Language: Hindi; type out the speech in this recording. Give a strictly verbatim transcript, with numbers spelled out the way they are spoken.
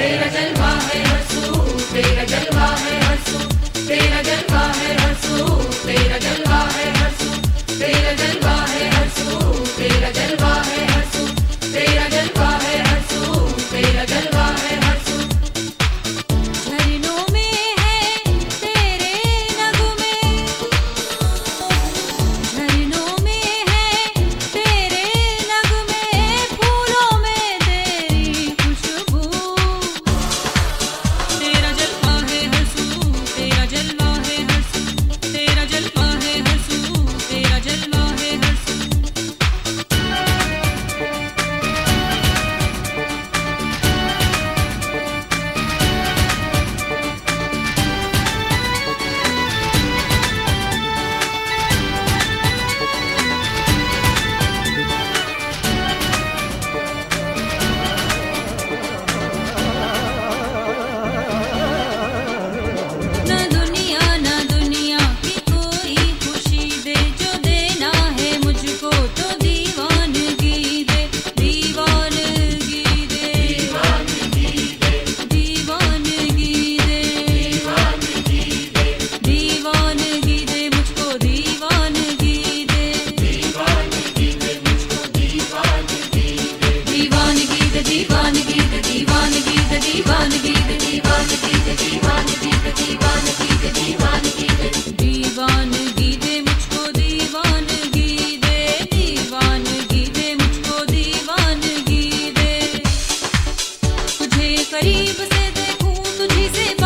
तेरा जलवा है हंसू, तेरा जलवा है हंसू, तेरा जलवा है हंसू, तेरा जलवा है हंसू, तेरा जलवा है हंसू, तेरा जलवा है हंसू, तेरा जलवा है हंसू, तेरा जलवा है हंसू। झरनों में है तेरे नगमे, झरनों में है तेरे नगमे, फूलों में तेरी खुशबू। तेरा जलवा है हंसू, तेरा जलवा है हंसू, तेरा जलवा है हंसू, तेरा जलवा है हंसू। ना दुनिया ना दुनिया की कोई खुशी दे, जो देना है मुझको तो दीवानगी दे, दीवानगी दे, दीवानगी दे, दीवानगी दे, दीवानगी दे मुझको दीवानगी दे, दीवानगी दे मुझको दीवानगी दे, दीवानगी दे, दीवानगी दे, दीवानगी दे, दीवानगी दे, दीवानगी दे, दीवानगी दे, दीवानगी दे, दीवानगी दे, दीवानगी दे मुझको दीवानगी दे, दीवानगी दे मुझको दीवानगी दे। तुझे करीब से देखूं, तुझी से